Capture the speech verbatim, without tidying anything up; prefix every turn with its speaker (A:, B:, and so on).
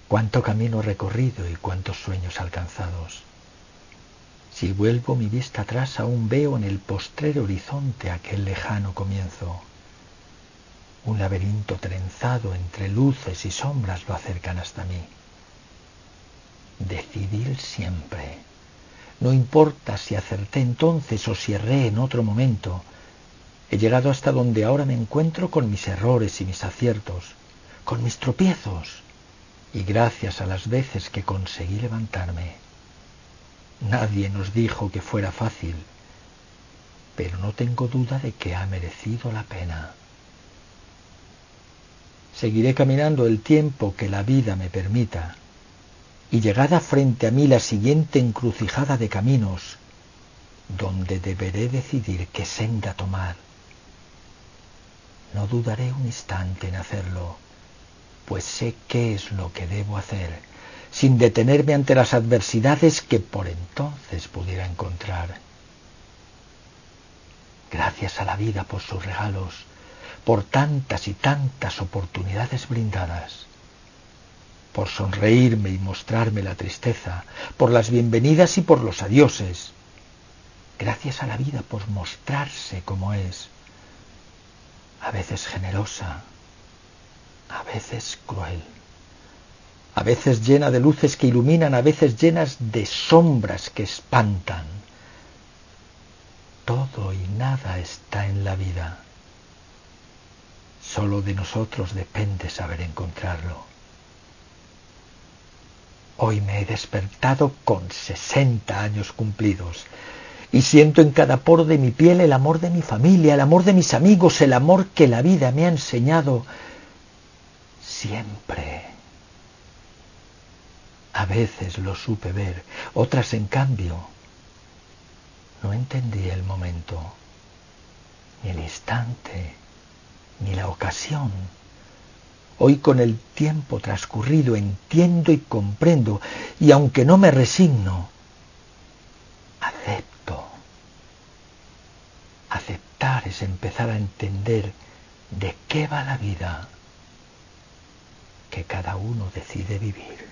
A: Cuánto camino recorrido y cuántos sueños alcanzados. Si vuelvo mi vista atrás, aún veo en el postrer horizonte aquel lejano comienzo. Un laberinto trenzado entre luces y sombras lo acercan hasta mí. Decidir siempre. No importa si acerté entonces o si erré en otro momento. He llegado hasta donde ahora me encuentro con mis errores y mis aciertos, con mis tropiezos, y gracias a las veces que conseguí levantarme. Nadie nos dijo que fuera fácil, pero no tengo duda de que ha merecido la pena. Seguiré caminando el tiempo que la vida me permita, y llegada frente a mí la siguiente encrucijada de caminos, donde deberé decidir qué senda tomar, no dudaré un instante en hacerlo, pues sé qué es lo que debo hacer, sin detenerme ante las adversidades que por entonces pudiera encontrar. Gracias a la vida por sus regalos, por tantas y tantas oportunidades brindadas, por sonreírme y mostrarme la tristeza, por las bienvenidas y por los adioses. Gracias a la vida por mostrarse como es, a veces generosa, a veces cruel, a veces llena de luces que iluminan, a veces llenas de sombras que espantan. Todo y nada está en la vida. Solo de nosotros depende saber encontrarlo. Hoy me he despertado con sesenta años cumplidos y siento en cada poro de mi piel el amor de mi familia, el amor de mis amigos, el amor que la vida me ha enseñado siempre. A veces lo supe ver, otras en cambio no entendí el momento, ni el instante, ni la ocasión. Hoy, con el tiempo transcurrido, entiendo y comprendo, y aunque no me resigno, acepto. Aceptar es empezar a entender de qué va la vida que cada uno decide vivir.